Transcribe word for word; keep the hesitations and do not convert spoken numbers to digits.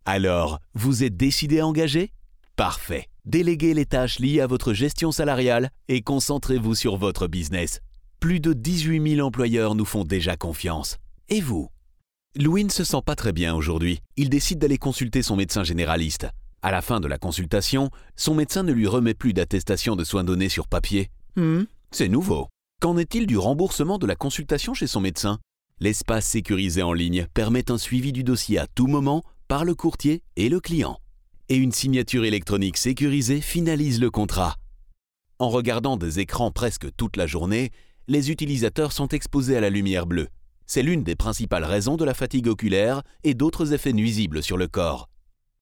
Alors, vous êtes décidé à engager ? Parfait. Déléguez les tâches liées à votre gestion salariale et concentrez-vous sur votre business. Plus de dix-huit mille employeurs nous font déjà confiance. Et vous ? Louis ne se sent pas très bien aujourd'hui. Il décide d'aller consulter son médecin généraliste. À la fin de la consultation, son médecin ne lui remet plus d'attestation de soins donnés sur papier. Hmm, c'est nouveau. Qu'en est-il du remboursement de la consultation chez son médecin ? L'espace sécurisé en ligne permet un suivi du dossier à tout moment par le courtier et le client. Et une signature électronique sécurisée finalise le contrat. En regardant des écrans presque toute la journée, les utilisateurs sont exposés à la lumière bleue. C'est l'une des principales raisons de la fatigue oculaire et d'autres effets nuisibles sur le corps.